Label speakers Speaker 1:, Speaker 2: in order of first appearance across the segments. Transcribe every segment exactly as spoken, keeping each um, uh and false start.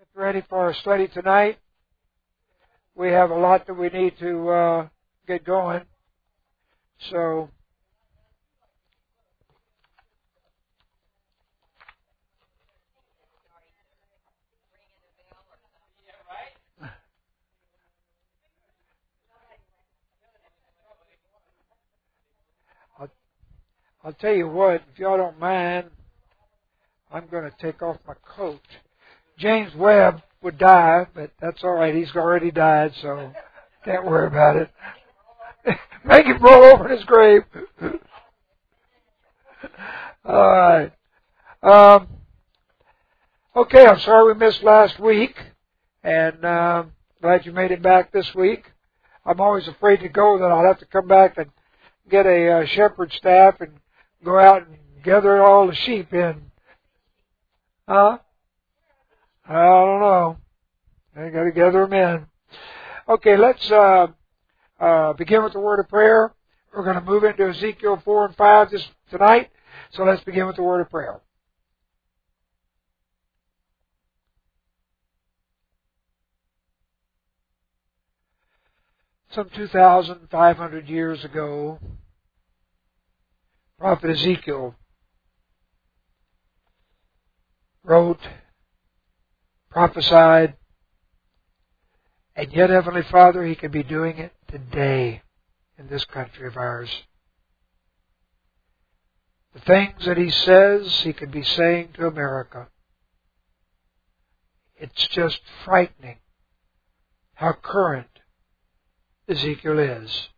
Speaker 1: Ready for our study tonight. We have a lot that we need to uh, get going. So, I'll, I'll tell you what, if y'all don't mind, I'm going to take off my coat. James Webb would die, but that's all right. He's already died, so can't worry about it. Make him roll over in his grave. All right. Um, okay, I'm sorry we missed last week, and um, glad you made it back this week. I'm always afraid to go that I'll have to come back and get a uh, shepherd staff and go out and gather all the sheep in. Huh? I don't know. I got to gather them in. Okay, let's uh, uh, begin with the word of prayer. We're going to move into Ezekiel four and five this tonight. So let's begin with the word of prayer. Some two thousand five hundred years ago, Prophet Ezekiel wrote, prophesied, and yet, Heavenly Father, He could be doing it today in this country of ours. The things that He says, He could be saying to America. It's just frightening how current Ezekiel is.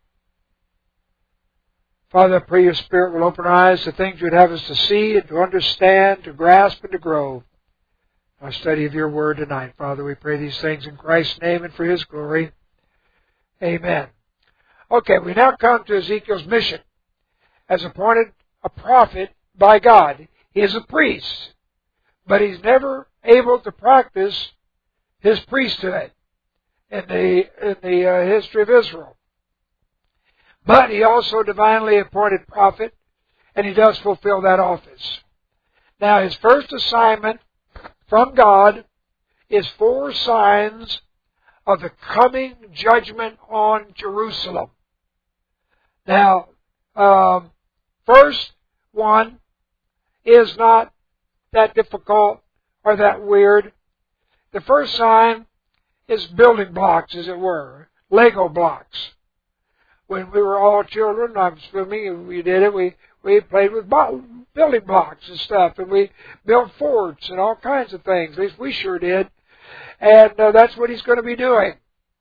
Speaker 1: Father, I pray Your Spirit will open our eyes to things You'd have us to see and to understand, to grasp and to grow. Our study of Your Word tonight. Father, we pray these things in Christ's name and for His glory. Amen. Okay, we now come to Ezekiel's mission. As appointed a prophet by God, he is a priest, but he's never able to practice his priesthood in the, in the uh, history of Israel. But he also divinely appointed prophet, and he does fulfill that office. Now, his first assignment from God is four signs of the coming judgment on Jerusalem. Now, um, first one is not that difficult or that weird. The first sign is building blocks, as it were, Lego blocks. When we were all children, I'm assuming we did it, we, we played with building blocks and stuff, and we built forts and all kinds of things. At least we sure did. And uh, that's what he's going to be doing.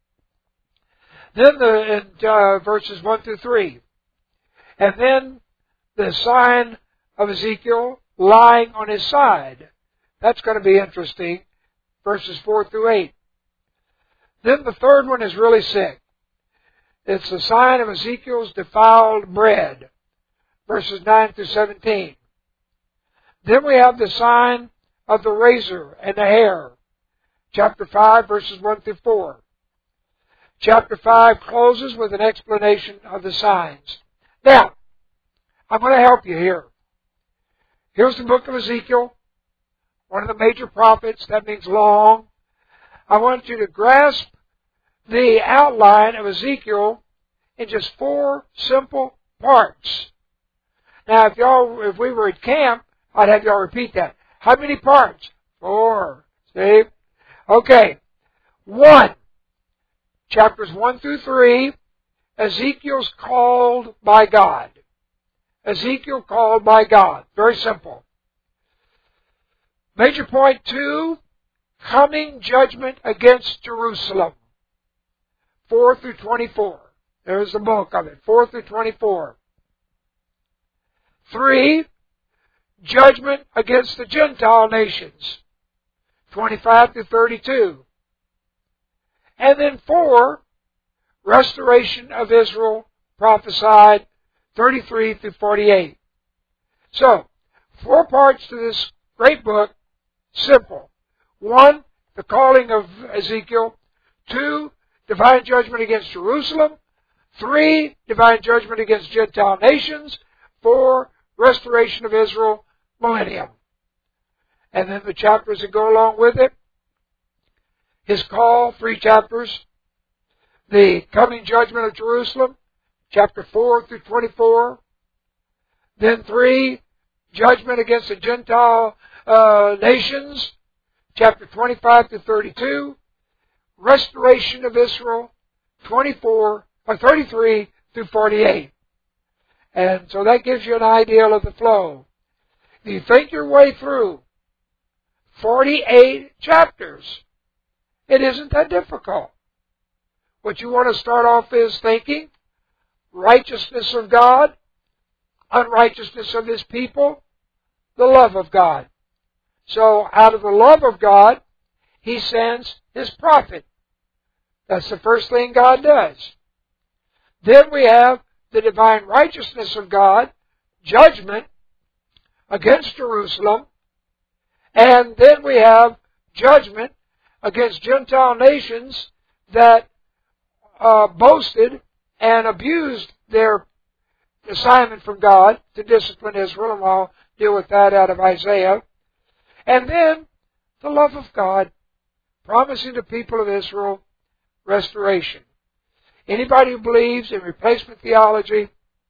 Speaker 1: Then the, in uh, verses one through three. And then the sign of Ezekiel lying on his side. That's going to be interesting. Verses four through eight. Then the third one is really sick. It's the sign of Ezekiel's defiled bread. Verses nine through seventeen. Then we have the sign of the razor and the hair. Chapter five, verses one through four. Chapter five closes with an explanation of the signs. Now, I'm going to help you here. Here's the book of Ezekiel, one of the major prophets. That means long. I want you to grasp the outline of Ezekiel in just four simple parts. Now, if y'all, if we were at camp, I'd have y'all repeat that. How many parts? Four. See? Okay. One. Chapters one through three, Ezekiel's called by God. Ezekiel called by God. Very simple. Major point two, coming judgment against Jerusalem. four through twenty-four. There's the bulk of it. four through twenty-four. Three, judgment against the Gentile nations. twenty-five through thirty-two. And then four, restoration of Israel prophesied, thirty-three through forty-eight. So, four parts to this great book, simple. One, the calling of Ezekiel. Two, divine judgment against Jerusalem. Three, divine judgment against Gentile nations. Four, restoration of Israel, millennium. And then the chapters that go along with it. his call, three chapters. The coming judgment of Jerusalem, chapter four through twenty-four. Then three, judgment against the Gentile uh, nations, chapter twenty-five through thirty-two. Restoration of Israel, twenty-four or thirty-three through forty-eight. And so that gives you an idea of the flow. If you think your way through forty-eight chapters, it isn't that difficult. What you want to start off is thinking righteousness of God, unrighteousness of His people, the love of God. So out of the love of God, He sends His prophet. That's the first thing God does. Then we have the divine righteousness of God, judgment against Jerusalem, and then we have judgment against Gentile nations that uh, boasted and abused their assignment from God to discipline Israel, and I'll deal with that out of Isaiah. And then the love of God, promising the people of Israel restoration. Anybody who believes in replacement theology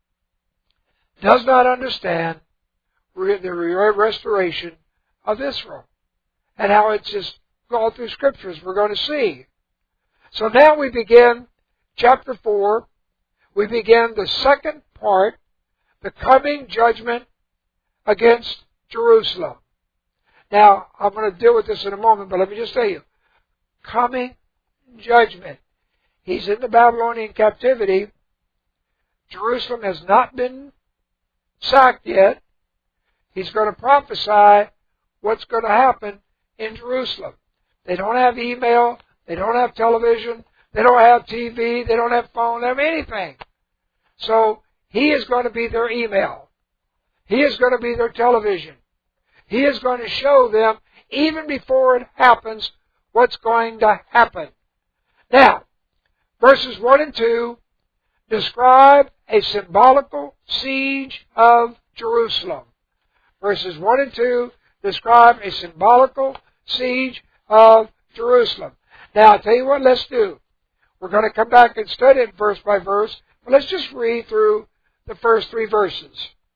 Speaker 1: does not understand the restoration of Israel and how it's just all through Scriptures we're going to see. So now we begin chapter four. We begin the second part, the coming judgment against Jerusalem. Now, I'm going to deal with this in a moment, but let me just tell you, coming judgment. He's in the Babylonian captivity. Jerusalem has not been sacked yet. He's going to prophesy what's going to happen in Jerusalem. They don't have email. They don't have television. They don't have T V. They don't have phone. They don't have anything. So he is going to be their email. He is going to be their television. He is going to show them, even before it happens, what's going to happen. Now, verses one and two describe a symbolical siege of Jerusalem. Verses one and two describe a symbolical siege of Jerusalem. Now, I'll tell you what, let's do. We're going to come back and study it verse by verse, but let's just read through the first three verses.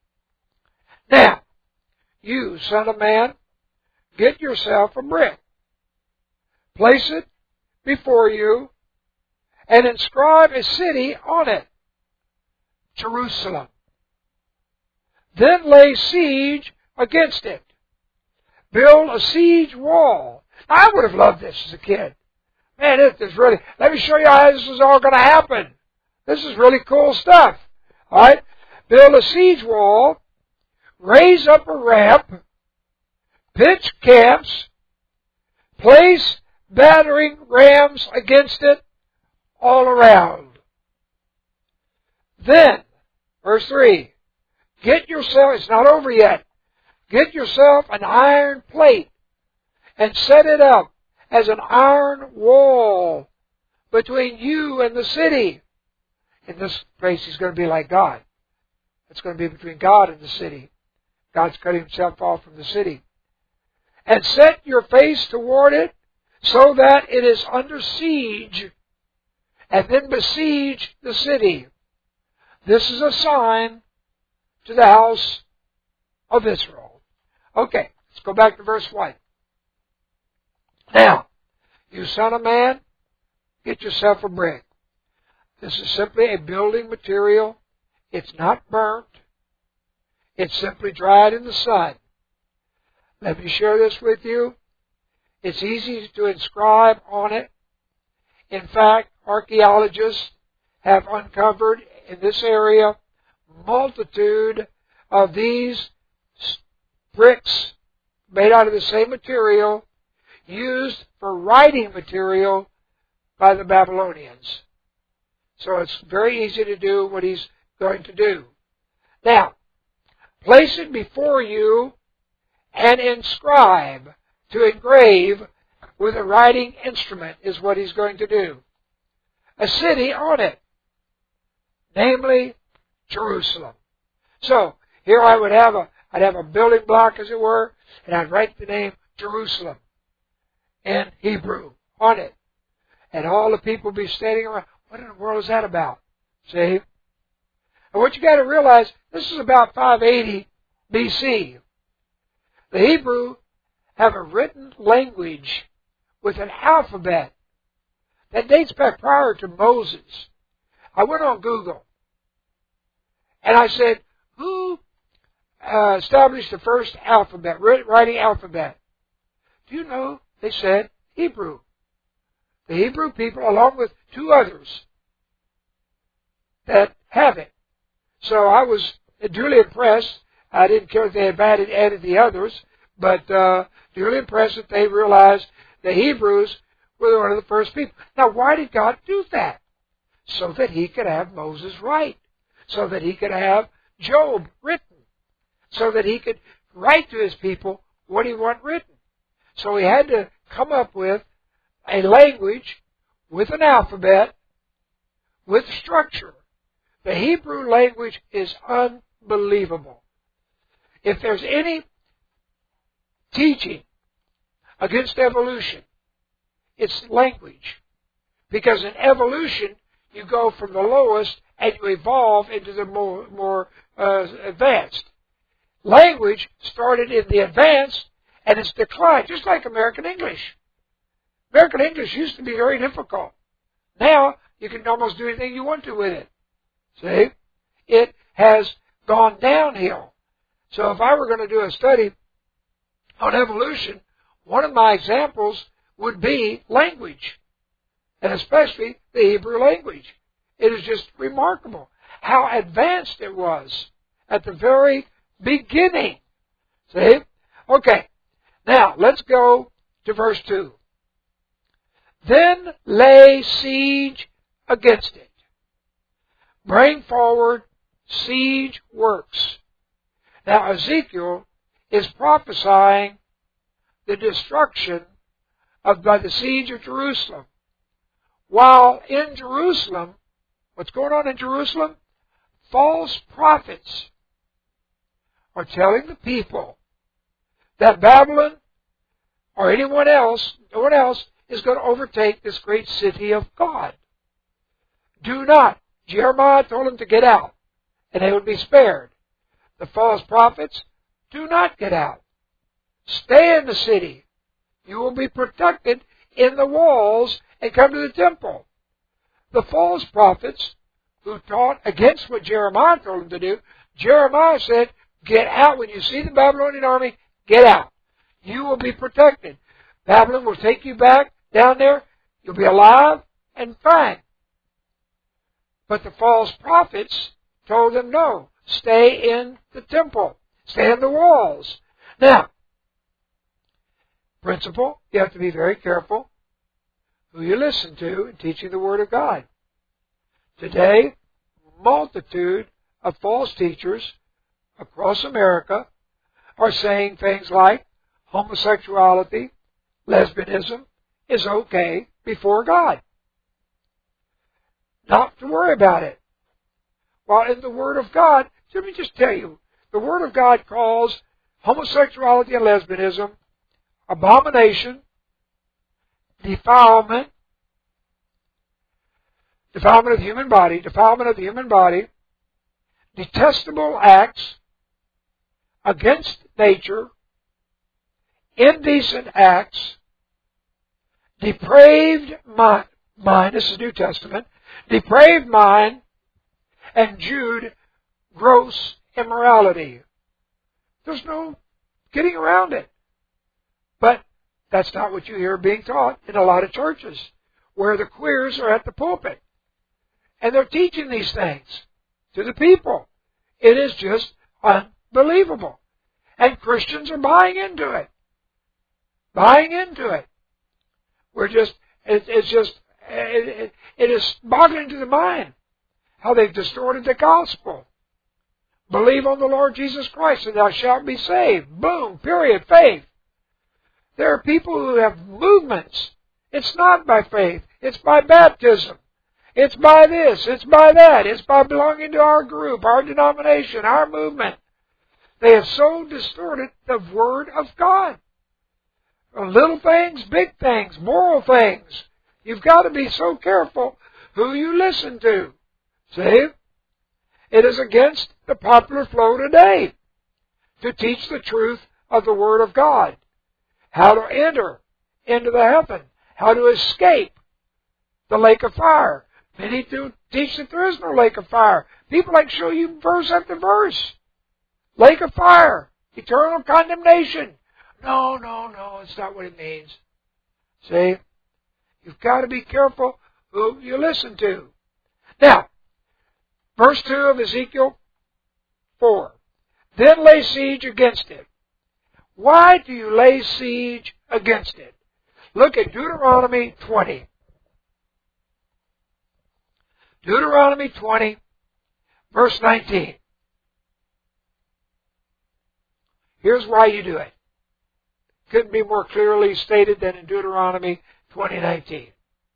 Speaker 1: Now, you, son of man, get yourself a brick. Place it before you, and inscribe a city on it, Jerusalem. Then lay siege against it. Build a siege wall. I would have loved this as a kid. Man, it is really, let me show you how this is all going to happen. This is really cool stuff. All right? Build a siege wall, raise up a ramp, pitch camps, place battering rams against it all around. Then, verse three, get yourself, it's not over yet, get yourself an iron plate and set it up as an iron wall between you and the city. In this place, he's going to be like God. It's going to be between God and the city. God's cutting himself off from the city. And set your face toward it so that it is under siege, and then besiege the city. This is a sign to the house of Israel. Okay, let's go back to verse one. Now, you son of man, get yourself a brick. This is simply a building material. It's not burnt. It's simply dried in the sun. Let me share this with you. It's easy to inscribe on it. In fact, archaeologists have uncovered in this area multitude of these bricks made out of the same material used for writing material by the Babylonians. So it's very easy to do what he's going to do. Now, place it before you and inscribe, to engrave with a writing instrument is what he's going to do. A city on it, namely Jerusalem. So, here I would have a, I'd have a building block, as it were, and I'd write the name Jerusalem in Hebrew on it. And all the people be standing around. What in the world is that about? See? And what you got to realize, this is about five eighty B C. The Hebrew have a written language with an alphabet that dates back prior to Moses. I went on Google and I said, who uh, established the first alphabet, writing alphabet? Do you know? They said Hebrew. The Hebrew people, along with two others that have it. So I was duly impressed. I didn't care if they had added, added the others, but uh, duly impressed that they realized the Hebrews were one of the first people. Now, why did God do that? So that He could have Moses write. So that He could have Job written. So that He could write to His people what He wanted written. So He had to come up with a language with an alphabet, with structure. The Hebrew language is unbelievable. If there's any teaching against evolution, it's language. Because in evolution, you go from the lowest and you evolve into the more, more uh, advanced. Language started in the advanced and it's declined, just like American English. American English used to be very difficult. Now, you can almost do anything you want to with it. See? It has gone downhill. So if I were going to do a study on evolution, one of my examples would be language, and especially the Hebrew language. It is just remarkable how advanced it was at the very beginning. See? Okay. Now, let's go to verse two. Then lay siege against it. Bring forward siege works. Now, Ezekiel is prophesying the destruction of by the siege of Jerusalem. While in Jerusalem, what's going on in Jerusalem? False prophets are telling the people that Babylon or anyone else, no one else, is going to overtake this great city of God. Do not. Jeremiah told them to get out, and they would be spared. The false prophets, do not get out. Stay in the city. You will be protected in the walls and come to the temple. The false prophets who taught against what Jeremiah told them to do, Jeremiah said, get out. When you see the Babylonian army, get out. You will be protected. Babylon will take you back down there. You'll be alive and fine. But the false prophets told them, no, stay in the temple. Stay in the walls. Now, principle, you have to be very careful who you listen to in teaching the Word of God. Today, multitude of false teachers across America are saying things like homosexuality, lesbianism is okay before God. Not to worry about it. While in the Word of God, let me just tell you, the Word of God calls homosexuality and lesbianism abomination, defilement, defilement of the human body, defilement of the human body, detestable acts against nature, indecent acts, depraved mind, mind, this is New Testament, depraved mind, and Jude, gross immorality. There's no getting around it. But that's not what you hear being taught in a lot of churches, where the queers are at the pulpit. And they're teaching these things to the people. It is just unbelievable. And Christians are buying into it. Buying into it. We're just, it, it's just, it, it, it is boggling to the mind how they've distorted the gospel. Believe on the Lord Jesus Christ and thou shalt be saved. Boom, period, faith. There are people who have movements. It's not by faith. It's by baptism. It's by this. It's by that. It's by belonging to our group, our denomination, our movement. They have so distorted the Word of God. Little things, big things, moral things. You've got to be so careful who you listen to. See? It is against the popular flow today to teach the truth of the Word of God. How to enter into the heaven. How to escape the lake of fire. Many do teach that there is no lake of fire. People like to show you verse after verse. Lake of fire. Eternal condemnation. No, no, no, it's not what it means. See? You've got to be careful who you listen to. Now, verse two of Ezekiel four. Then lay siege against it. Why do you lay siege against it? Look at Deuteronomy twenty. Deuteronomy twenty, verse nineteen. Here's why you do it. Couldn't be more clearly stated than in Deuteronomy twenty nineteen.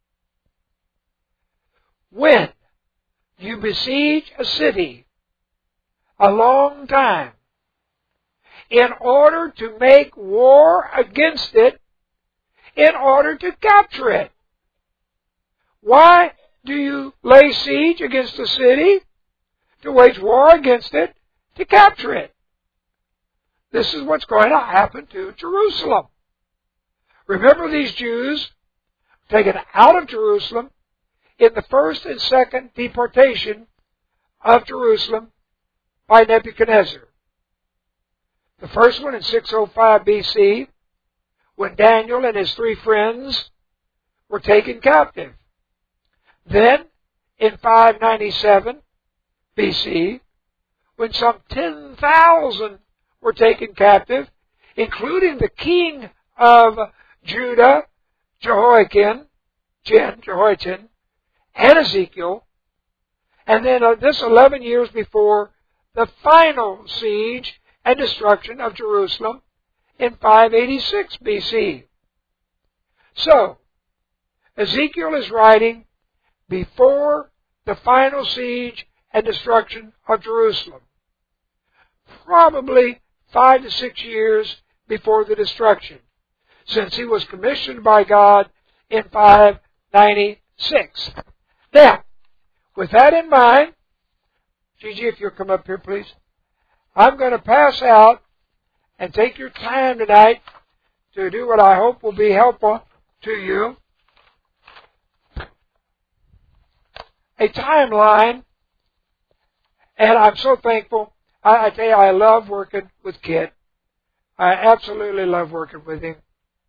Speaker 1: When you besiege a city a long time in order to make war against it, in order to capture it. Why do you lay siege against a city? To wage war against it, to capture it. This is what's going to happen to Jerusalem. Remember, these Jews taken out of Jerusalem in the first and second deportation of Jerusalem by Nebuchadnezzar. The first one in six oh five B C, when Daniel and his three friends were taken captive. Then, in five ninety-seven B C, when some ten thousand were taken captive, including the king of Judah, Jehoiakim, Jen, Jehoiachin, and Ezekiel, and then uh, this eleven years before the final siege and destruction of Jerusalem in five eighty-six B C. So, Ezekiel is writing before the final siege and destruction of Jerusalem. Probably five to six years before the destruction, since he was commissioned by God in five ninety-six. Now, with that in mind, Gigi, if you'll come up here, please. I'm going to pass out and take your time tonight to do what I hope will be helpful to you. A timeline, and I'm so thankful. I, I tell you, I love working with Kit. I absolutely love working with him.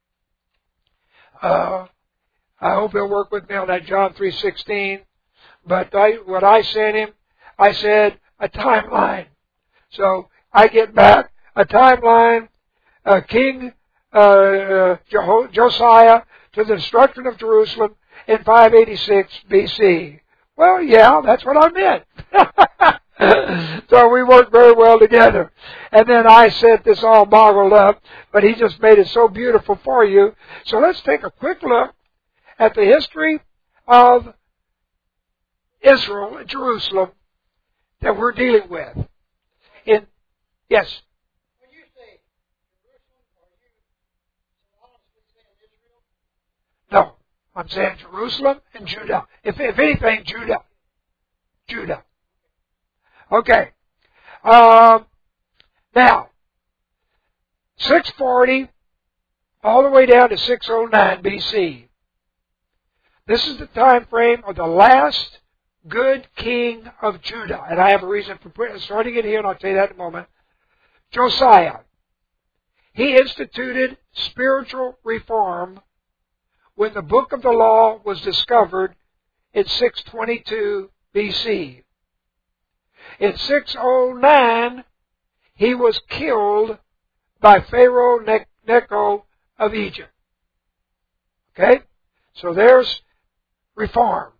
Speaker 1: Uh, I hope he'll work with me on that John three sixteen. But I, what I sent him, I said a timeline. So I get back a timeline, uh, King uh, uh, Jeho- Josiah to the destruction of Jerusalem in five eighty-six B C. Well, yeah, that's what I meant. So we worked very well together. And then I said this all boggled up, but he just made it so beautiful for you. So let's take a quick look at the history of Israel and Jerusalem that we're dealing with. In yes.
Speaker 2: When you say Jerusalem, are you synonymously saying Israel?
Speaker 1: No, I'm saying Jerusalem and Judah. If, if anything, Judah. Judah. Okay. Um, now, six forty all the way down to six oh nine B C. This is the time frame of the last good king of Judah. And I have a reason for starting it here, and I'll tell you that in a moment. Josiah. He instituted spiritual reform when the book of the law was discovered in six twenty-two B C. In six oh nine, he was killed by Pharaoh Necho of Egypt. Okay? So there's reform.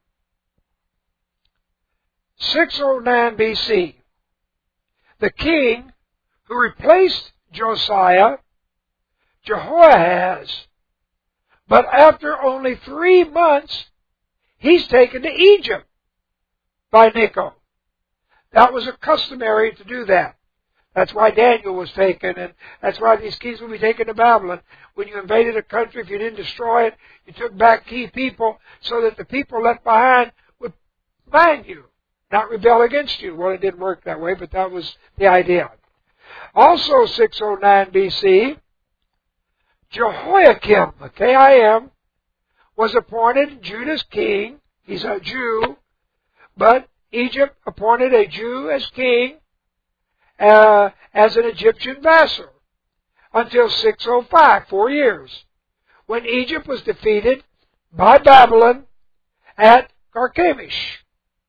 Speaker 1: six oh nine B C, the king who replaced Josiah, Jehoahaz. But after only three months, he's taken to Egypt by Necho. That was a customary to do that. That's why Daniel was taken, and that's why these keys will be taken to Babylon. When you invaded a country, if you didn't destroy it, you took back key people so that the people left behind would bind you, not rebel against you. Well, it didn't work that way, but that was the idea. Also, six oh nine B C, Jehoiakim, K I M, was appointed Judah's king. He's a Jew, but Egypt appointed a Jew as king, uh, as an Egyptian vassal, until six oh five, four years, when Egypt was defeated by Babylon at Carchemish.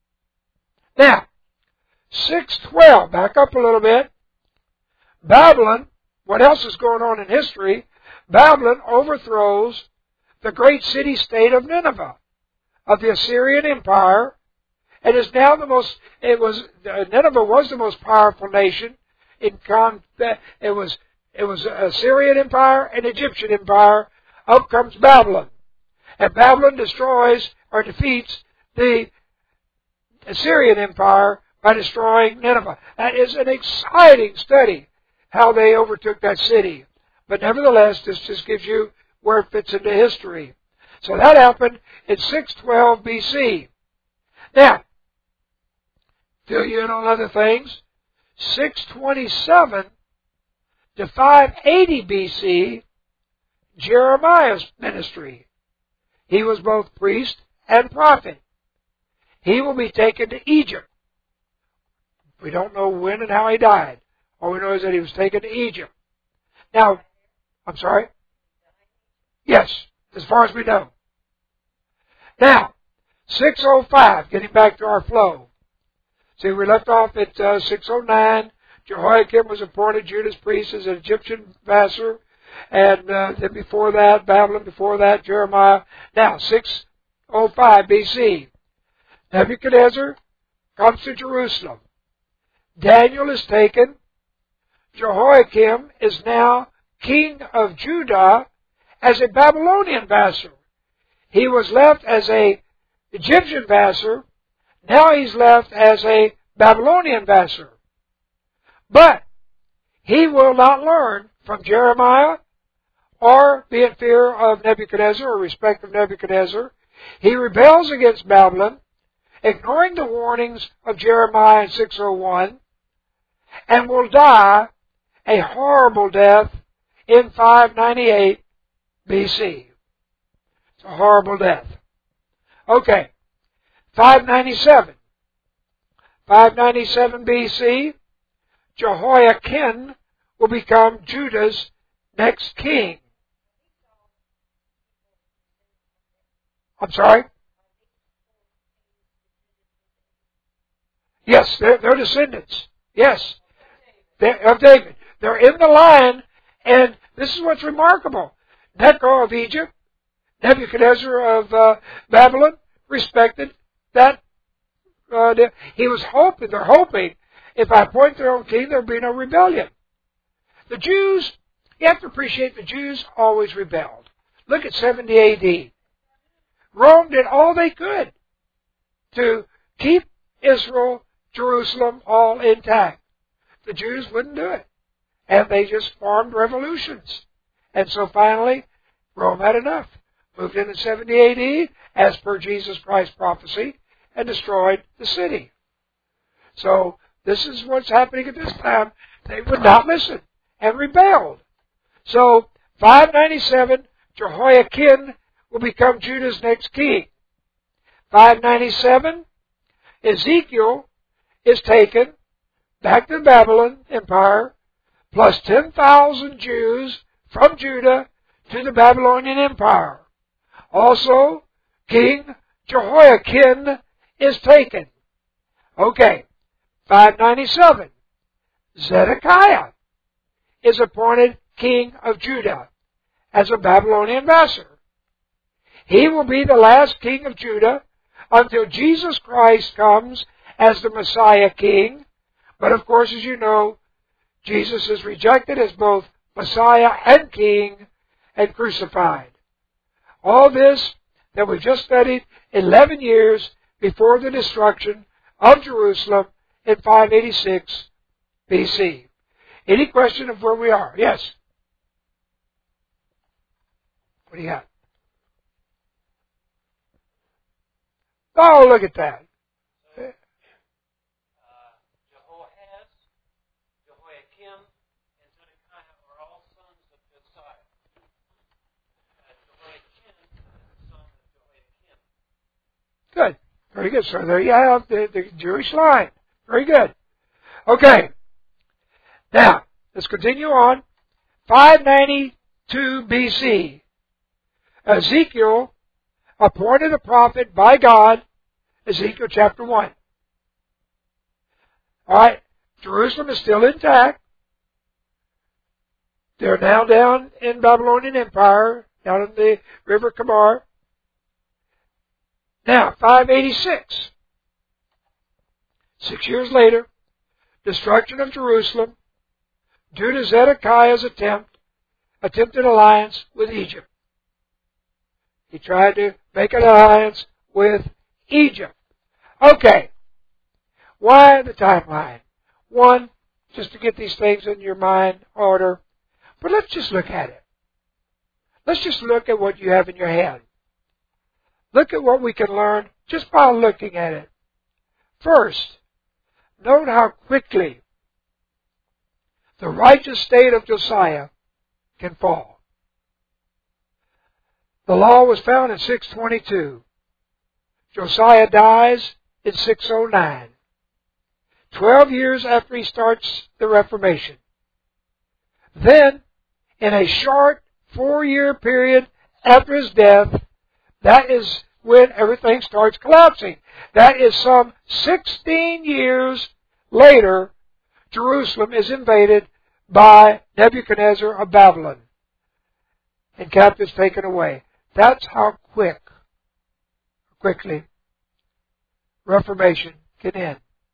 Speaker 1: Now, six twelve, back up a little bit, Babylon, what else is going on in history? Babylon overthrows the great city-state of Nineveh, of the Assyrian Empire, and is now the most, it was, Nineveh was the most powerful nation in con, it was, it was Assyrian Empire and Egyptian Empire. Up comes Babylon. And Babylon destroys or defeats the Assyrian Empire by destroying Nineveh. That is an exciting study, how they overtook that city. But nevertheless, this just gives you where it fits into history. So that happened in six twelve B C. Now, fill you in on other things. six twenty-seven to five eighty B C, Jeremiah's ministry. He was both priest and prophet. He will be taken to Egypt. We don't know when and how he died. All we know is that he was taken to Egypt. Now, I'm sorry? Yes, as far as we know. Now, six oh five, getting back to our flow. See, we left off at uh, six oh nine. Jehoiakim was appointed Judah's priest as an Egyptian vassal. And uh, then before that, Babylon, before that, Jeremiah. Now, six oh five B C. Nebuchadnezzar comes to Jerusalem. Daniel is taken. Jehoiakim is now king of Judah as a Babylonian vassal. He was left as a Egyptian vassal. Now he's left as a Babylonian vassal. But he will not learn from Jeremiah or be in fear of Nebuchadnezzar or respect of Nebuchadnezzar. He rebels against Babylon, ignoring the warnings of Jeremiah in six oh one, and will die a horrible death in five ninety-eight B C. It's a horrible death. Okay, five ninety-seven. five ninety-seven B C, Jehoiakim will become Judah's next king. I'm sorry? Yes, they're, they're descendants. Yes, they're, of David. They're in the line, and this is what's remarkable. Necho of Egypt, Nebuchadnezzar of uh, Babylon, respected that. Uh, he was hoping, they're hoping, if I appoint their own king, there'll be no rebellion. The Jews, you have to appreciate the Jews always rebelled. Look at seventy A D. Rome did all they could to keep Israel, Jerusalem, all intact. The Jews wouldn't do it. And they just formed revolutions. And so finally, Rome had enough. Moved in in seventy A D, as per Jesus Christ's prophecy, and destroyed the city. So this is what's happening at this time. They would not listen and rebelled. So five ninety-seven, Jehoiakim will become Judah's next king. five ninety-seven, Ezekiel is taken back to the Babylon Empire, plus ten thousand Jews from Judah to the Babylonian Empire. Also, King Jehoiakim is taken. Okay, five ninety-seven, Zedekiah is appointed king of Judah as a Babylonian vassal. He will be the last king of Judah until Jesus Christ comes as the Messiah king. But of course, as you know, Jesus is rejected as both Messiah and king and crucified. All this that we just studied eleven years before the destruction of Jerusalem in five eighty-six B C. Any question of where we are? Yes. What do you got? Oh, look at that.
Speaker 3: So, uh, Jehoahaz, Jehoiakim, and Zedekiah are all sons of Josiah. Uh, Jehoiakim is the son of Jehoiakim.
Speaker 1: Good. Very good. So there you have the, the Jewish line. Very good. Okay. Now, let's continue on. five ninety-two B C, Ezekiel appointed a prophet by God, Ezekiel chapter one. Alright, Jerusalem is still intact. They're now down in Babylonian Empire, down in the River Kamar. Now, five eighty-six. Six years later, destruction of Jerusalem due to Zedekiah's attempt, attempted alliance with Egypt. He tried to make an alliance with Egypt. Okay. Why the timeline? One, just to get these things in your mind order. But let's just look at it. Let's just look at what you have in your head. Look at what we can learn just by looking at it. First, note how quickly the righteous state of Josiah can fall. The law was found in six twenty-two. Josiah dies in six oh nine. Twelve years after he starts the Reformation. Then, in a short four-year period after his death, that is when everything starts collapsing. That is some sixteen years later, Jerusalem is invaded by Nebuchadnezzar of Babylon and captives taken away. That's how quick, quickly, Reformation can end.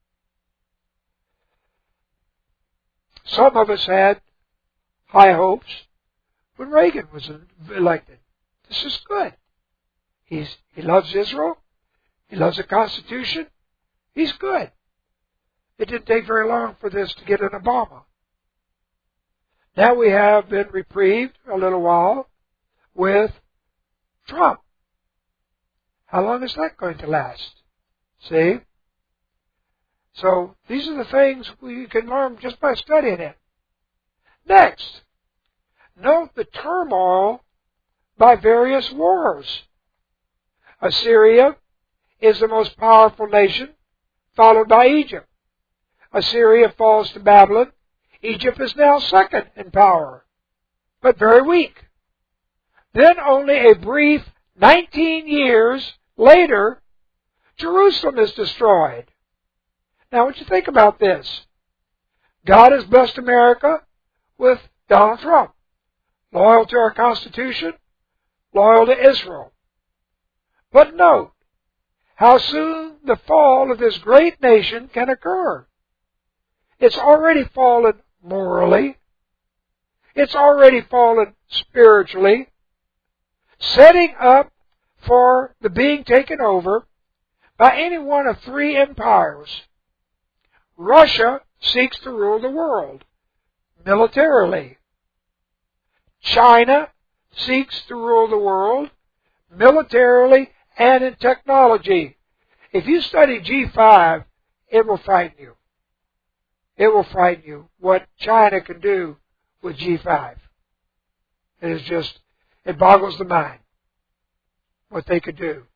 Speaker 1: Some of us had high hopes when Reagan was elected. This is good. He's, he loves Israel. He loves the Constitution. He's good. It didn't take very long for this to get an Obama. Now we have been reprieved a little while with Trump. How long is that going to last? See? So these are the things we can learn just by studying it. Next, note the turmoil by various wars. Assyria is the most powerful nation, followed by Egypt. Assyria falls to Babylon. Egypt is now second in power, but very weak. Then only a brief nineteen years later, Jerusalem is destroyed. Now, what do you think about this? God has blessed America with Donald Trump, loyal to our Constitution, loyal to Israel. But note how soon the fall of this great nation can occur. It's already fallen morally. It's already fallen spiritually, setting up for the being taken over by any one of three empires. Russia seeks to rule the world militarily. China seeks to rule the world militarily and in technology. If you study G five, it will frighten you. It will frighten you what China can do with G five. It is just, it boggles the mind what they could do.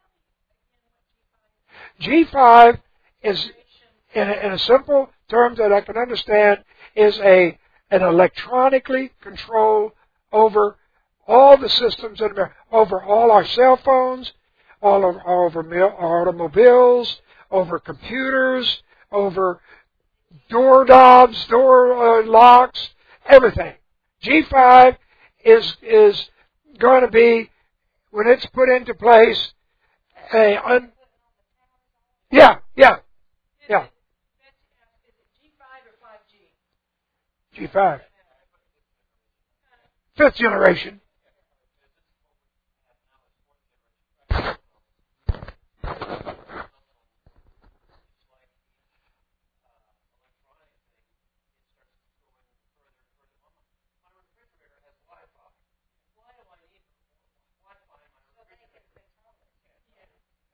Speaker 1: G five is, in a, in a simple terms that I can understand, is a an electronically control over all the systems in America, over all our cell phones, all over, all over automobiles, over computers, over door knobs, door uh, locks, everything. G five is is going to be, when it's put into place, a un, yeah, yeah, yeah. G five. Fifth generation.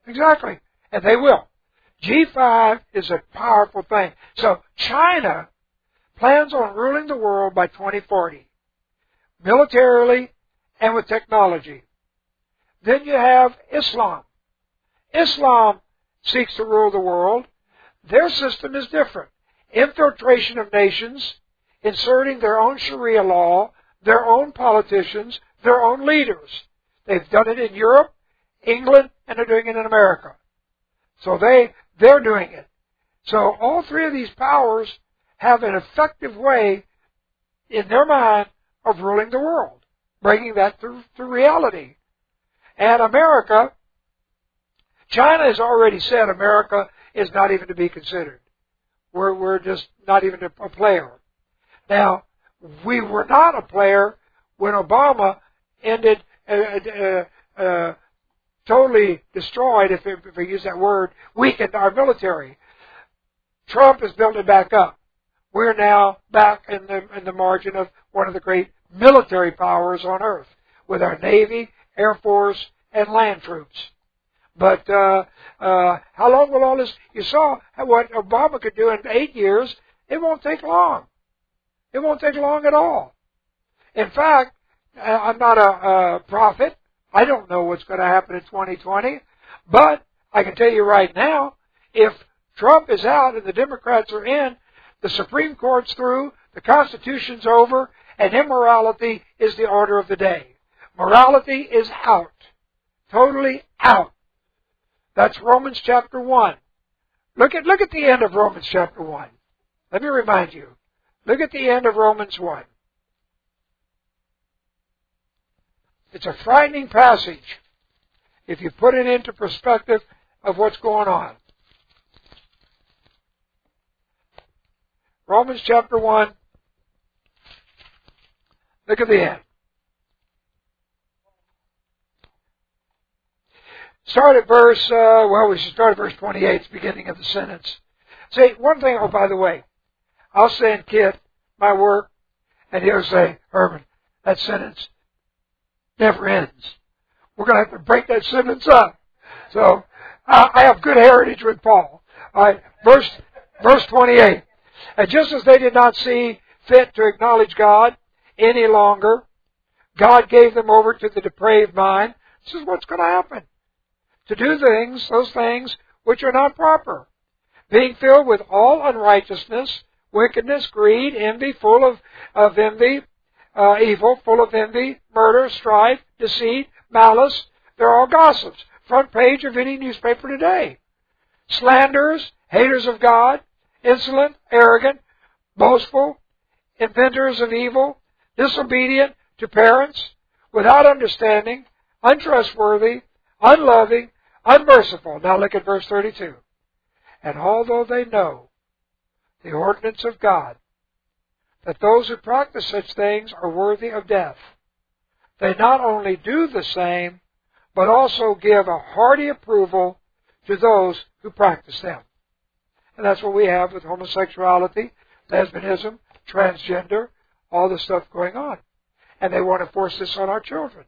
Speaker 1: Exactly. And they will. G five is a powerful thing. So China plans on ruling the world by twenty forty, militarily and with technology. Then you have Islam. Islam seeks to rule the world. Their system is different. Infiltration of nations, inserting their own Sharia law, their own politicians, their own leaders. They've done it in Europe, England, and they're doing it in America. So they, they're doing it. So all three of these powers have an effective way in their mind of ruling the world, bringing that to, to reality. And America, China has already said America is not even to be considered. We're, we're just not even a player. Now, we were not a player when Obama ended, uh, uh, uh, totally destroyed, if, if I use that word, weakened our military. Trump has built it back up. We're now back in the, in the margin of one of the great military powers on earth, with our Navy, Air Force, and land troops. But uh, uh, how long will all this... You saw what Obama could do in eight years. It won't take long. It won't take long at all. In fact, I'm not a, a prophet. I don't know what's going to happen in twenty twenty. But I can tell you right now, if Trump is out and the Democrats are in, the Supreme Court's through, the Constitution's over, and immorality is the order of the day. Morality is out. Totally out. That's Romans chapter one. Look at, look at the end of Romans chapter one. Let me remind you. Look at the end of Romans one. It's a frightening passage if you put it into perspective of what's going on. Romans chapter one. Look at the end. Start at verse, uh, well, we should start at verse twenty-eight, it's the beginning of the sentence. See, one thing, oh, by the way, I'll send Kit my work, and he'll say, Herman, that sentence never ends. We're going to have to break that sentence up. So, uh, I have good heritage with Paul. All right, verse, verse twenty-eight. And just as they did not see fit to acknowledge God any longer, God gave them over to the depraved mind. This is what's going to happen. To do things, those things which are not proper, being filled with all unrighteousness, wickedness, greed, envy, full of, of envy, uh, evil, full of envy, murder, strife, deceit, malice. They're all gossips. Front page of any newspaper today. Slanderers, haters of God, insolent, arrogant, boastful, inventors of evil, disobedient to parents, without understanding, untrustworthy, unloving, unmerciful. Now look at verse thirty-two. And although they know the ordinance of God, that those who practice such things are worthy of death, they not only do the same, but also give a hearty approval to those who practice them. And that's what we have with homosexuality, lesbianism, transgender, all the stuff going on. And they want to force this on our children.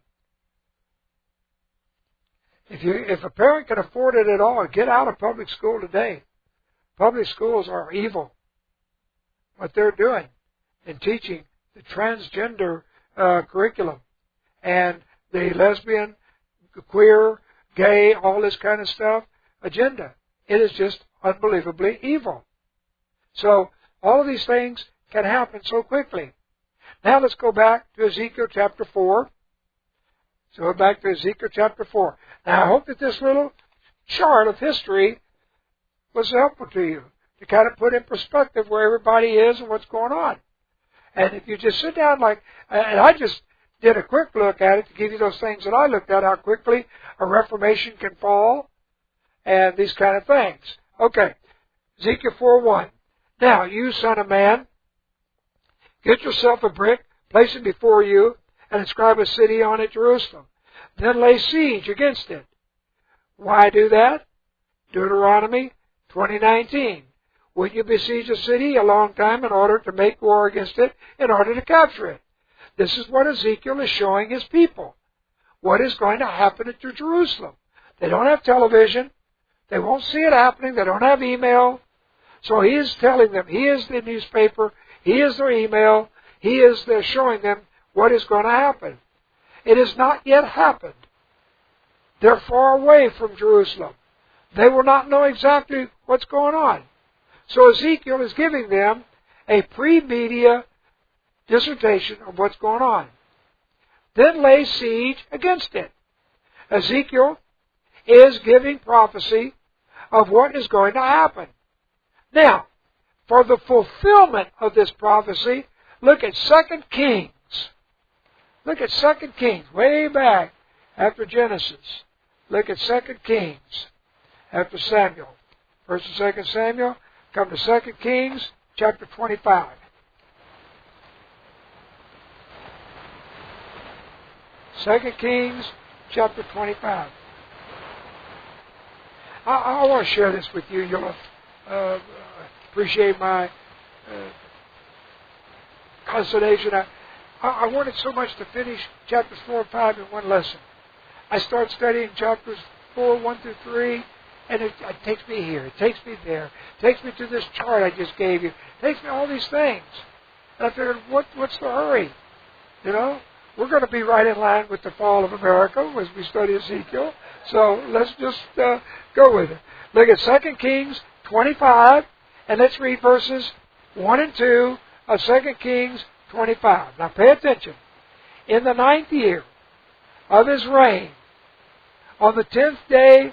Speaker 1: If you, if a parent can afford it at all, get out of public school today. Public schools are evil. What they're doing in teaching the transgender uh, curriculum and the lesbian, queer, gay, all this kind of stuff agenda. It is just unbelievably evil. So all of these things can happen so quickly. Now let's go back to Ezekiel chapter four. So go back to Ezekiel chapter four. Now I hope that this little chart of history was helpful to you to kind of put in perspective where everybody is and what's going on. And if you just sit down like, and I just did a quick look at it to give you those things that I looked at, how quickly a reformation can fall and these kind of things. Okay, Ezekiel four one. Now, you son of man, get yourself a brick, place it before you, and inscribe a city on it, Jerusalem. Then lay siege against it. Why do that? Deuteronomy twenty nineteen. Would you besiege a city a long time in order to make war against it, in order to capture it? This is what Ezekiel is showing his people. What is going to happen at Jerusalem? They don't have television. They won't see it happening. They don't have email. So he is telling them, he is the newspaper, he is their email, he is the showing them what is going to happen. It has not yet happened. They're far away from Jerusalem. They will not know exactly what's going on. So Ezekiel is giving them a pre-media dissertation of what's going on. Then lay siege against it. Ezekiel is giving prophecy of what is going to happen. Now, for the fulfillment of this prophecy, look at Second Kings. Look at Second Kings, way back after Genesis. Look at Second Kings after Samuel. First and Second Samuel, come to Second Kings, chapter twenty-five. Second Kings, chapter twenty-five. I, I want to share this with you. You'll uh, appreciate my uh, consolation. I, I wanted so much to finish chapters four and five in one lesson. I start studying chapters four, one through three, and it, it takes me here, it takes me there, it takes me to this chart I just gave you, it takes me all these things. And I figured, what, what's the hurry? You know, we're going to be right in line with the fall of America as we study Ezekiel. So let's just uh, go with it. Look at Second Kings twenty-five, and let's read verses one and two of Second Kings twenty-five. Now pay attention. In the ninth year of his reign, on the tenth day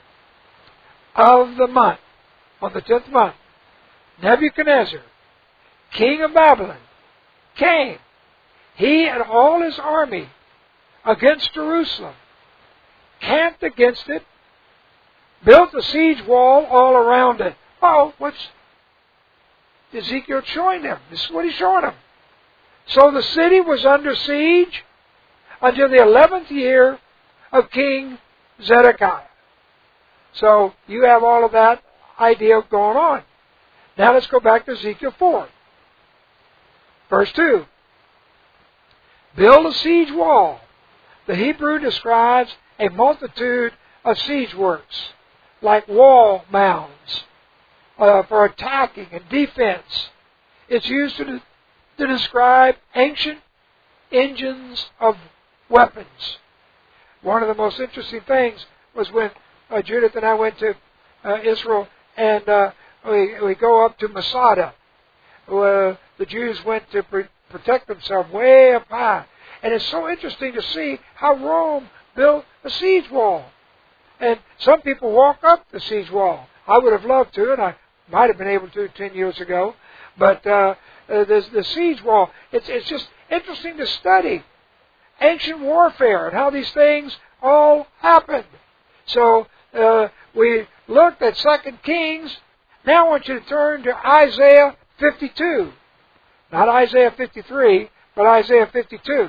Speaker 1: of the month, on the tenth month, Nebuchadnezzar, king of Babylon, came, he and all his army, against Jerusalem, camped against it, built a siege wall all around it. Oh, what's Ezekiel showing them? This is what he's showing them. So the city was under siege until the eleventh year of King Zedekiah. So you have all of that idea going on. Now let's go back to Ezekiel four. Verse two. Build a siege wall. The Hebrew describes a multitude of siege works, like wall mounds, uh, for attacking and defense. It's used to, to describe ancient engines of weapons. One of the most interesting things was when uh, Judith and I went to uh, Israel, and uh, we, we go up to Masada. Uh, the Jews went to pre- protect themselves way up high. And it's so interesting to see how Rome built a siege wall. And some people walk up the siege wall. I would have loved to, and I might have been able to ten years ago. But uh, uh, the, the siege wall, it's, it's just interesting to study ancient warfare and how these things all happened. So uh, we looked at Second Kings. Now I want you to turn to Isaiah fifty-two. Not Isaiah fifty-three, but Isaiah fifty-two.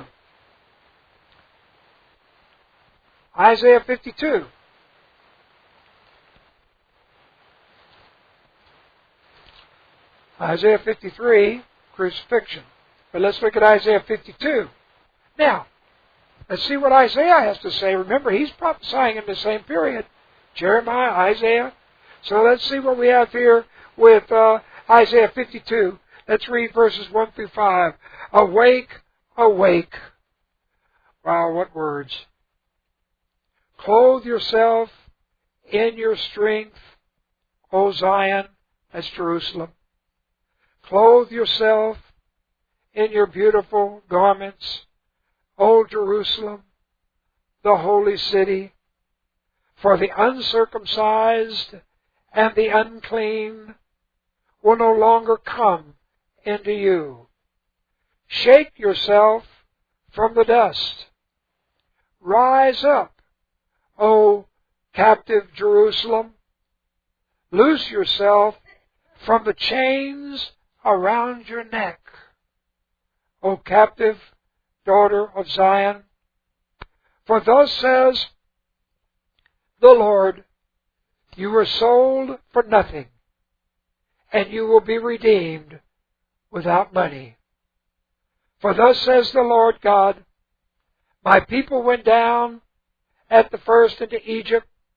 Speaker 1: Isaiah fifty-two. Isaiah fifty-three, crucifixion. But let's look at Isaiah fifty-two. Now, let's see what Isaiah has to say. Remember, he's prophesying in the same period. Jeremiah, Isaiah. So let's see what we have here with uh, Isaiah fifty-two. Let's read verses one through five. Awake, awake. Wow, what words. Clothe yourself in your strength, O Zion, that's Jerusalem. Clothe yourself in your beautiful garments, O Jerusalem, the holy city. For the uncircumcised and the unclean will no longer come into you. Shake yourself from the dust. Rise up, O captive Jerusalem. Loose yourself from the chains around your neck, O captive daughter of Zion. For thus says the Lord, you were sold for nothing, and you will be redeemed without money. For thus says the Lord God, my people went down at the first into Egypt,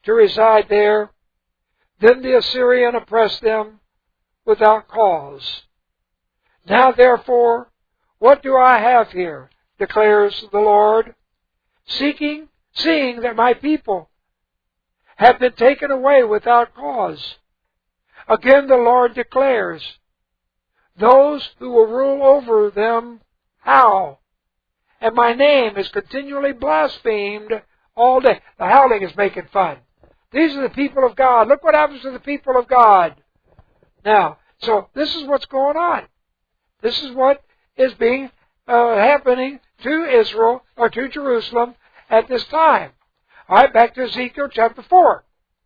Speaker 1: to reside there. Then the Assyrian oppressed them without cause. Now therefore, what do I have here, declares the Lord, seeking, seeing that my people have been taken away without cause. Again the Lord declares, those who will rule over them howl, and my name is continually blasphemed all day. The howling is making fun. These are the people of God. Look what happens to the people of God. Now, so this is what's going on. This is what is being uh, happening to Israel, or to Jerusalem at this time. All right, back to Ezekiel chapter four.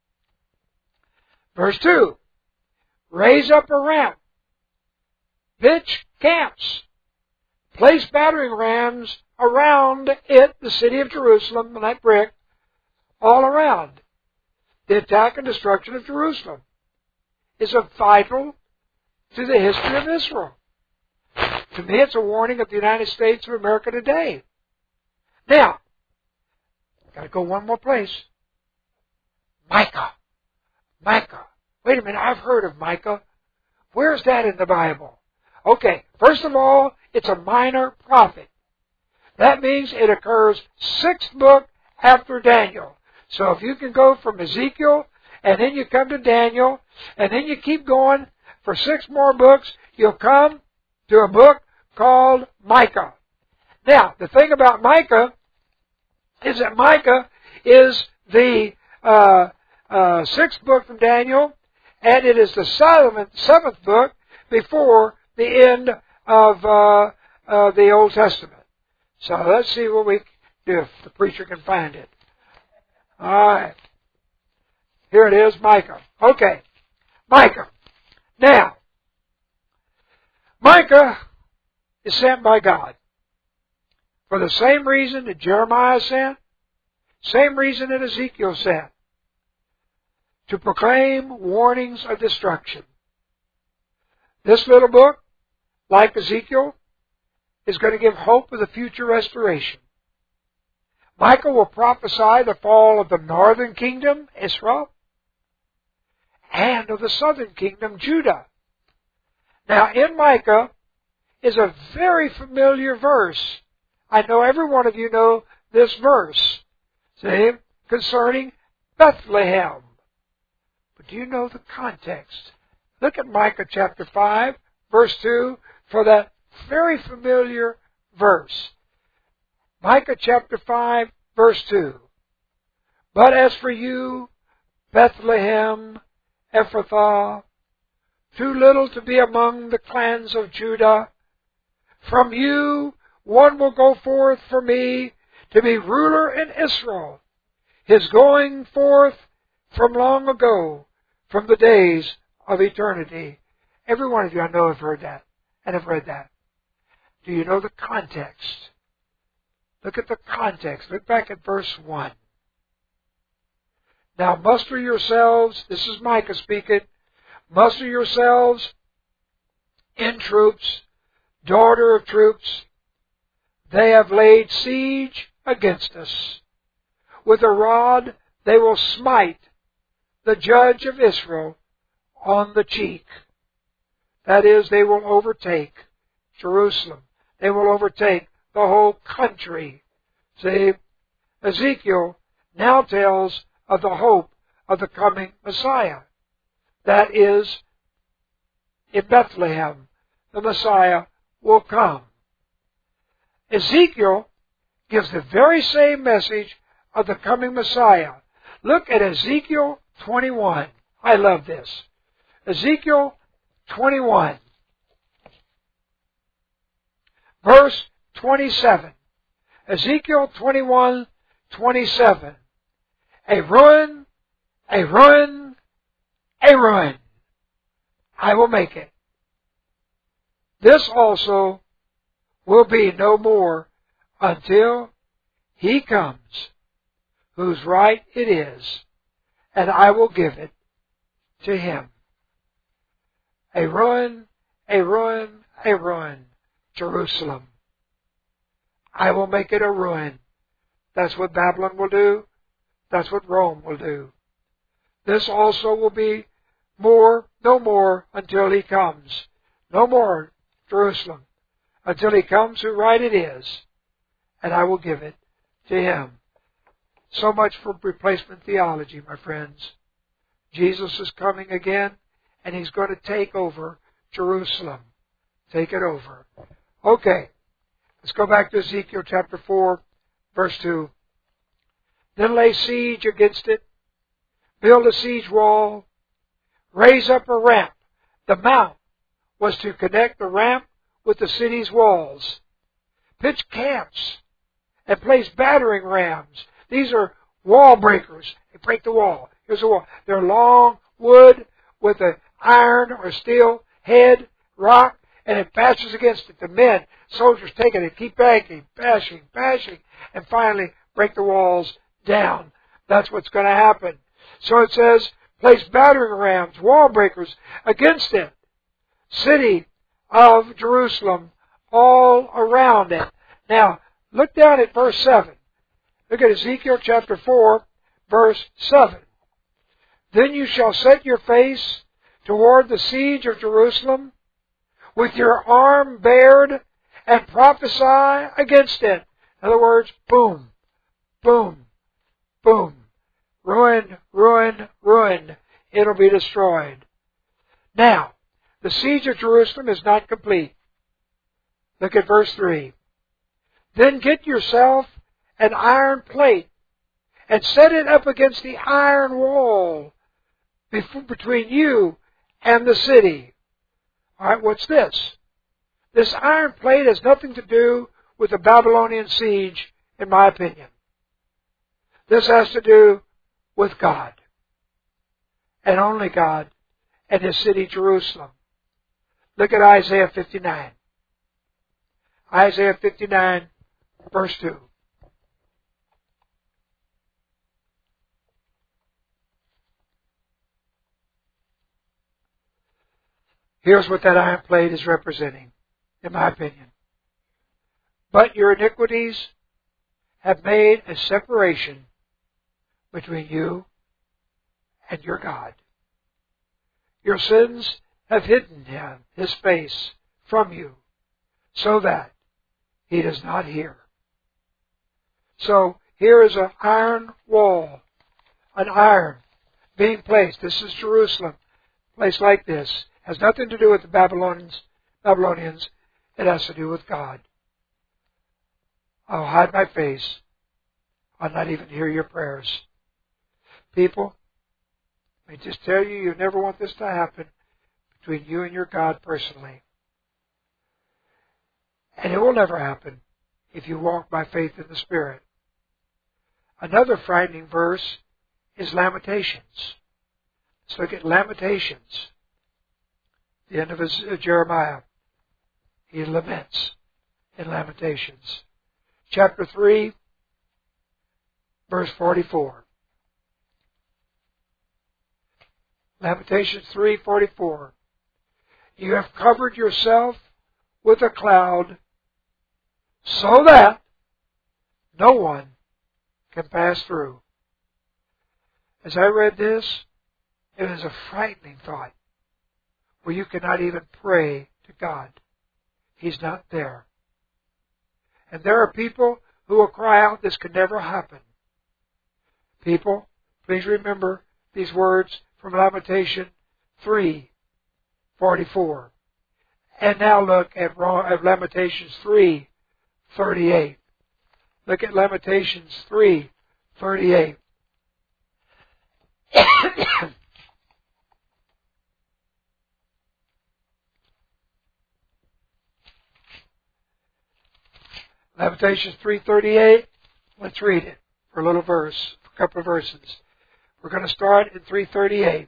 Speaker 1: Verse two. Raise up a ramp. Pitch camps. Place battering rams around it, the city of Jerusalem, and that brick, all around. The attack and destruction of Jerusalem is a vital to the history of Israel. To me, it's a warning of the United States of America today. Now, got to go one more place. Micah. Micah. Wait a minute, I've heard of Micah. Where's that in the Bible? Okay, first of all, it's a minor prophet. That means it occurs sixth book after Daniel. So if you can go from Ezekiel, and then you come to Daniel, and then you keep going for six more books, you'll come to a book called Micah. Now, the thing about Micah is that Micah is the uh, uh, sixth book from Daniel, and it is the seventh, seventh book before the end of uh, uh, the Old Testament. So let's see what we do if the preacher can find it. All right. Here it is, Micah. Okay. Micah. Now, Micah is sent by God for the same reason that Jeremiah sent, same reason that Ezekiel sent, to proclaim warnings of destruction. This little book, like Ezekiel, is going to give hope of the future restoration. Micah will prophesy the fall of the northern kingdom, Israel, and of the southern kingdom, Judah. Now, in Micah is a very familiar verse. I know every one of you know this verse, see, concerning Bethlehem. But do you know the context? Look at Micah chapter five, verse two, for that very familiar verse. Micah chapter five, verse two. But as for you, Bethlehem, Ephrathah, too little to be among the clans of Judah, from you one will go forth for me to be ruler in Israel. His going forth from long ago, from the days of eternity. Every one of you I know have heard that and have read that. Do you know the context? Look at the context. Look back at verse one. Now muster yourselves, this is Micah speaking, muster yourselves in troops, daughter of troops. They have laid siege against us. With a rod they will smite the judge of Israel on the cheek. That is, they will overtake Jerusalem. They will overtake the whole country. See, Ezekiel now tells of the hope of the coming Messiah. That is, in Bethlehem, the Messiah will come. Ezekiel gives the very same message of the coming Messiah. Look at Ezekiel twenty-one. I love this. Ezekiel twenty-one, verse twenty-seven. Ezekiel twenty-one, twenty-seven. A ruin, a ruin, a ruin. I will make it. This also will be no more until he comes, whose right it is, and I will give it to him. A ruin, a ruin, a ruin, Jerusalem. I will make it a ruin. That's what Babylon will do. That's what Rome will do. This also will be more, no more until he comes. No more Jerusalem until he comes who right it is, and I will give it to him. So much for replacement theology, my friends. Jesus is coming again, and he's going to take over Jerusalem. Take it over. Okay, let's go back to Ezekiel chapter four, verse two. Then lay siege against it, build a siege wall, raise up a ramp. The mount was to connect the ramp with the city's walls. Pitch camps and place battering rams. These are wall breakers. They break the wall. Here's a wall. They're long wood with an iron or steel head, rock, and it bashes against it. The men, soldiers take it and keep banging, bashing, bashing, and finally break the walls down. That's what's going to happen. So it says, place battering rams, wall breakers against it. City of Jerusalem, all around it. Now, look down at verse seven. Look at Ezekiel chapter four, verse seven. Then you shall set your face toward the siege of Jerusalem, with your arm bared, and prophesy against it. In other words, boom, boom, boom. Ruin, ruin, ruin. It'll be destroyed. Now, the siege of Jerusalem is not complete. Look at verse three. Then get yourself an iron plate and set it up against the iron wall between you and the city. All right, what's this? This iron plate has nothing to do with the Babylonian siege, in my opinion. This has to do with God, and only God, and His city, Jerusalem. Look at Isaiah fifty-nine. Isaiah fifty-nine, verse two. Here's what that iron plate is representing, in my opinion. But your iniquities have made a separation between you and your God. Your sins have hidden Him, His face, from you, so that He does not hear. So here is an iron wall, an iron being placed. This is Jerusalem, a place like this. Has nothing to do with the Babylonians. Babylonians. It has to do with God. I'll hide my face. I'll not even hear your prayers. People, I just tell you, you never want this to happen between you and your God personally. And it will never happen if you walk by faith in the Spirit. Another frightening verse is Lamentations. Let's look at Lamentations. The end of his, uh, Jeremiah. He laments in Lamentations. Chapter three, verse forty-four. Lamentations three forty-four. You have covered yourself with a cloud so that no one can pass through. As I read this, it is a frightening thought, where you cannot even pray to God. He's not there. And there are people who will cry out, this could never happen. People, please remember these words from Lamentation three forty-four. And now look at Lamentations three thirty-eight. Look at Lamentations three thirty-eight. Lamentations three thirty-eight. Let's read it for a little verse, a couple of verses. We're going to start in three thirty-eight.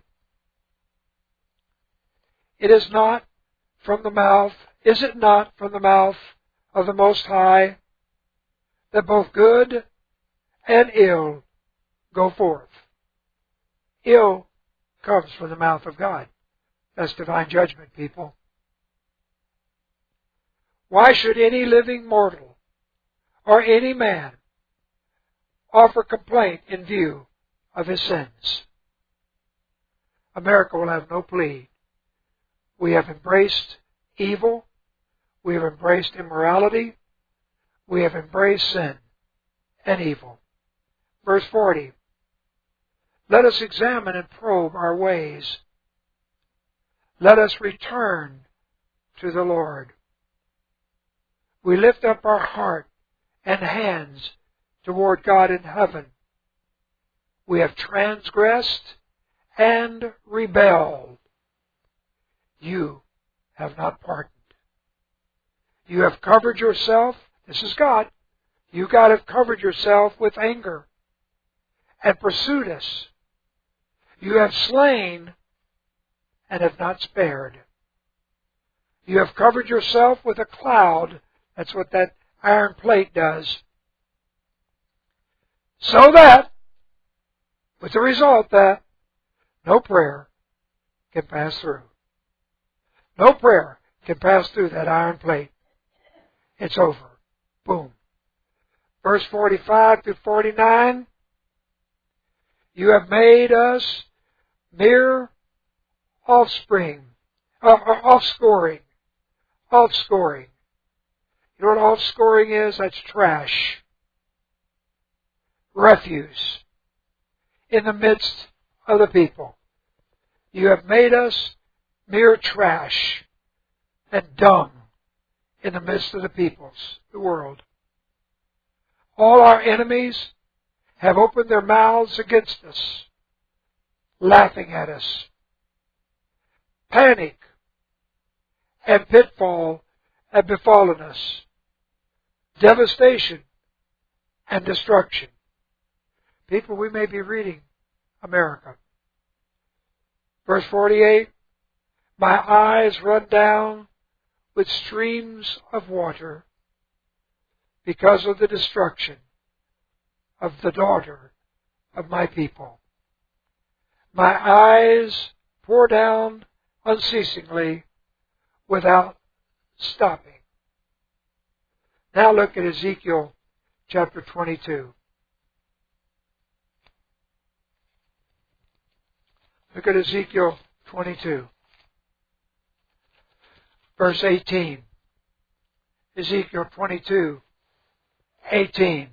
Speaker 1: It is not from the mouth, is it not from the mouth of the Most High that both good and ill go forth? Ill comes from the mouth of God. That's divine judgment, people. Why should any living mortal or any man offer complaint in view of his sins? America will have no plea. We have embraced evil. We have embraced immorality. We have embraced sin and evil. Verse forty. Let us examine and probe our ways. Let us return to the Lord. We lift up our heart and hands toward God in heaven. We have transgressed and rebelled. You have not pardoned. You have covered yourself, this is God, you God have covered yourself with anger and pursued us. You have slain and have not spared. You have covered yourself with a cloud. That's what that iron plate does. So that, with the result that no prayer can pass through. No prayer can pass through that iron plate. It's over. Boom. Verse forty-five to forty-nine. You have made us mere offspring, uh, offscoring, offscoring. You know what offscoring is? That's trash. Refuse in the midst of the people. You have made us mere trash and dung in the midst of the peoples, the world. All our enemies have opened their mouths against us, laughing at us. Panic and pitfall have befallen us. Devastation and destruction. People, we may be reading America. Verse forty-eight, my eyes run down with streams of water because of the destruction of the daughter of my people. My eyes pour down unceasingly without stopping. Now look at Ezekiel chapter twenty-two. Look at Ezekiel twenty-two. Verse eighteen. Ezekiel twenty-two, eighteen.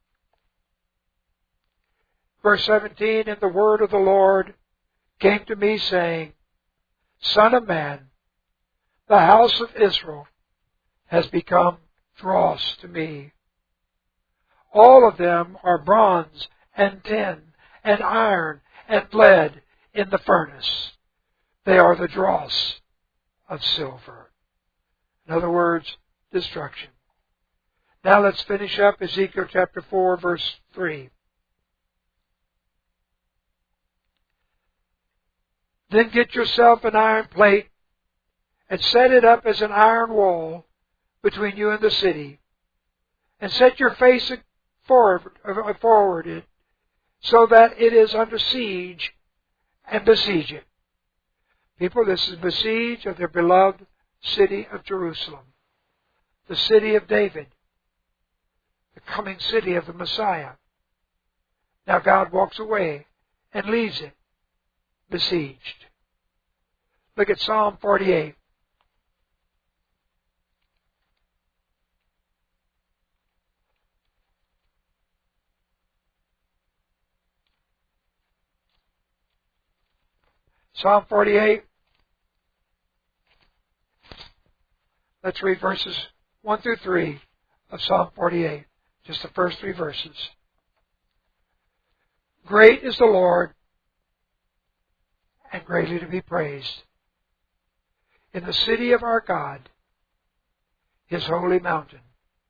Speaker 1: Verse seventeen, and the word of the Lord came to me, saying, Son of man, the house of Israel has become dross to me. All of them are bronze and tin and iron and lead in the furnace. They are the dross of silver. In other words, destruction. Now let's finish up Ezekiel chapter four, verse three. Then get yourself an iron plate and set it up as an iron wall between you and the city, and set your face forward, forward it so that it is under siege, and besiege it. People, this is besiege of their beloved city of Jerusalem, the city of David, the coming city of the Messiah. Now God walks away and leaves it besieged. Look at Psalm forty-eight. Psalm forty-eight. Let's read verses one through three of Psalm forty-eight. Just the first three verses. Great is the Lord, and greatly to be praised, in the city of our God, His holy mountain.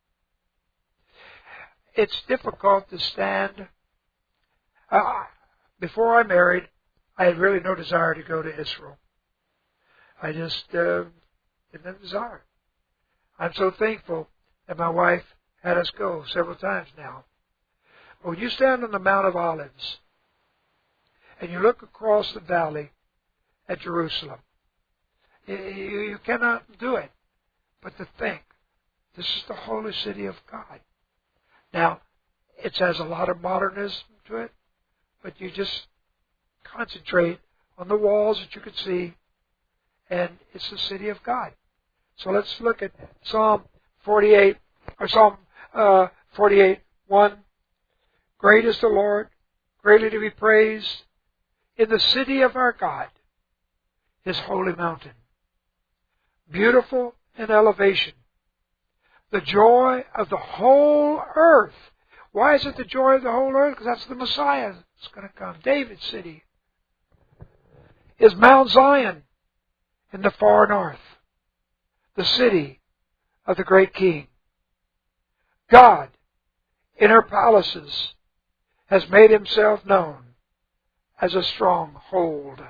Speaker 1: It's difficult to stand. Uh, before I married, I had really no desire to go to Israel. I just uh, didn't have a desire. I'm so thankful that my wife had us go several times now. But when you stand on the Mount of Olives and you look across the valley at Jerusalem, you, you cannot do it but to think, this is the holy city of God. Now, it has a lot of modernism to it, but you just concentrate on the walls that you could see, and it's the city of God. So let's look at Psalm forty-eight, or Psalm uh, forty-eight, one. Great is the Lord, greatly to be praised in the city of our God, His holy mountain. Beautiful in elevation. The joy of the whole earth. Why is it the joy of the whole earth? Because that's the Messiah that's going to come. David's city is Mount Zion in the far north, the city of the great King. God, in her palaces, has made Himself known as a stronghold.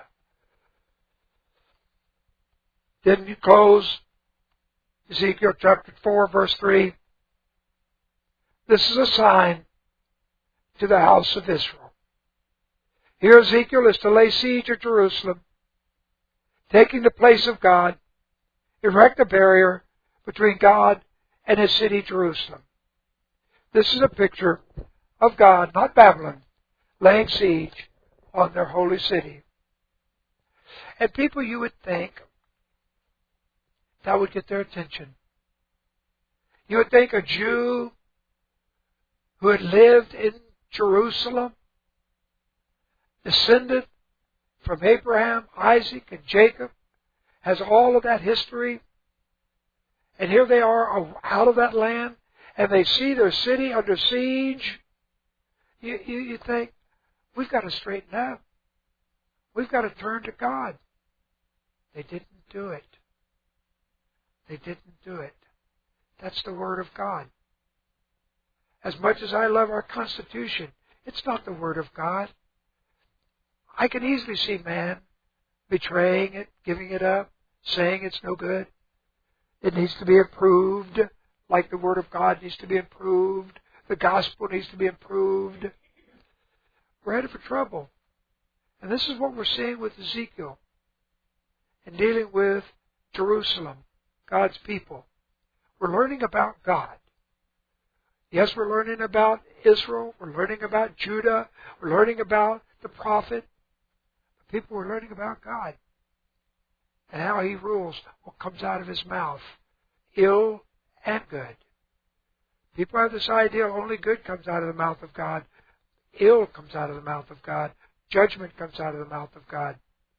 Speaker 1: Didn't you close Ezekiel chapter four, verse three? This is a sign to the house of Israel. Here Ezekiel is to lay siege at Jerusalem, taking the place of God, erect a barrier between God and His city, Jerusalem. This is a picture of God, not Babylon, laying siege on their holy city. And people, you would think, that would get their attention. You would think a Jew who had lived in Jerusalem, descended from Abraham, Isaac, and Jacob, has all of that history, and here they are out of that land, and they see their city under siege. You, you, you think, we've got to straighten up. We've got to turn to God. They didn't do it. They didn't do it. That's the Word of God. As much as I love our Constitution, it's not the Word of God. I can easily see man betraying it, giving it up, saying it's no good. It needs to be improved, like the Word of God needs to be improved. The gospel needs to be improved. We're headed for trouble. And this is what we're seeing with Ezekiel in dealing with Jerusalem, God's people. We're learning about God. Yes, we're learning about Israel. We're learning about Judah. We're learning about the prophet. The people are learning about God and how He rules what comes out of His mouth, ill and good. People have this idea only good comes out of the mouth of God. Ill comes out of the mouth of God. Judgment comes out of the mouth of God.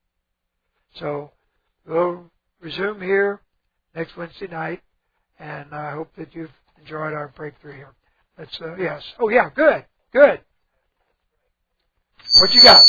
Speaker 1: So we'll resume here next Wednesday night, and I hope that you've enjoyed our breakthrough here. Let's, uh, yes. Oh, yeah, good, good. What you got?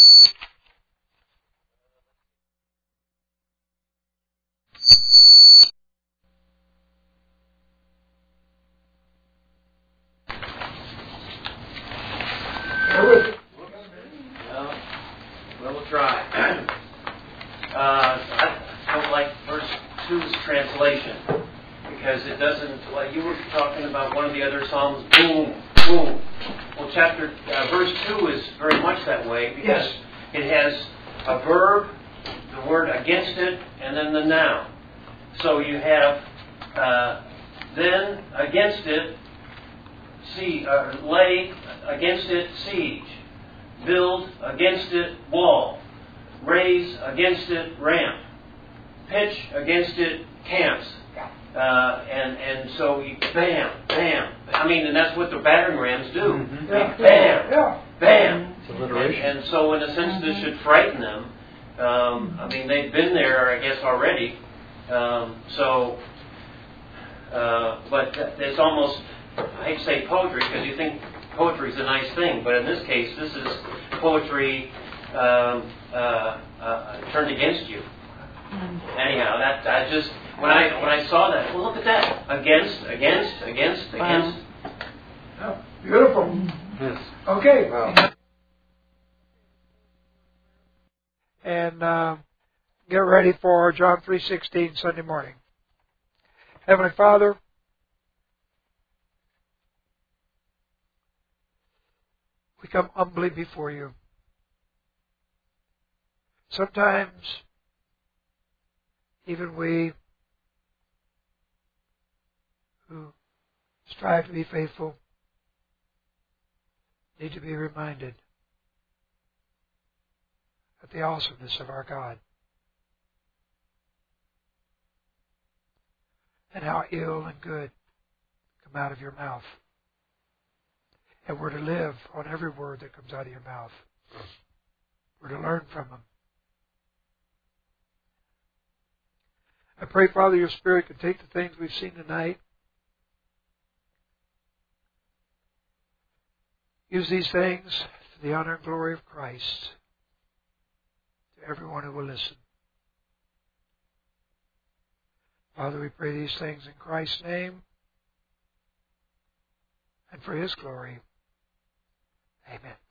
Speaker 3: Well, we'll try. uh, I don't like verse two's translation because it doesn't, like you were talking about one of the other Psalms, boom, boom. Well, chapter, uh, verse two is very much that way because
Speaker 1: Yes.
Speaker 3: it has a verb, the word against it, and then the noun. So you have uh, then against it, see, uh, lay against it siege, build against it wall, raise against it ramp, pitch against it camps. Uh, and, and so you bam, bam. I mean, and that's what the battering rams do.
Speaker 1: Mm-hmm.
Speaker 3: They
Speaker 1: Yeah.
Speaker 3: bam,
Speaker 1: Yeah.
Speaker 3: bam.
Speaker 4: It's alliteration.
Speaker 3: And, and so in a sense this should frighten them. Um, I mean, they've been there, I guess, already. Um, so, uh, but it's almost, I hate to say poetry because you think poetry is a nice thing, but in this case, this is poetry um, uh, uh, turned against you. Anyhow, that I just when I when I saw that, well, look at that, against, against, against, against.
Speaker 1: Yeah. Beautiful.
Speaker 4: Yes.
Speaker 1: Okay.
Speaker 4: Wow.
Speaker 1: And uh, get ready for John three sixteen Sunday morning. Heavenly Father, we come humbly before you. Sometimes even we who strive to be faithful need to be reminded at the awesomeness of our God, and how ill and good come out of your mouth. And we're to live on every word that comes out of your mouth. We're to learn from them. I pray, Father, your Spirit can take the things we've seen tonight, use these things for the honor and glory of Christ to everyone who will listen. Father, we pray these things in Christ's name and for His glory. Amen.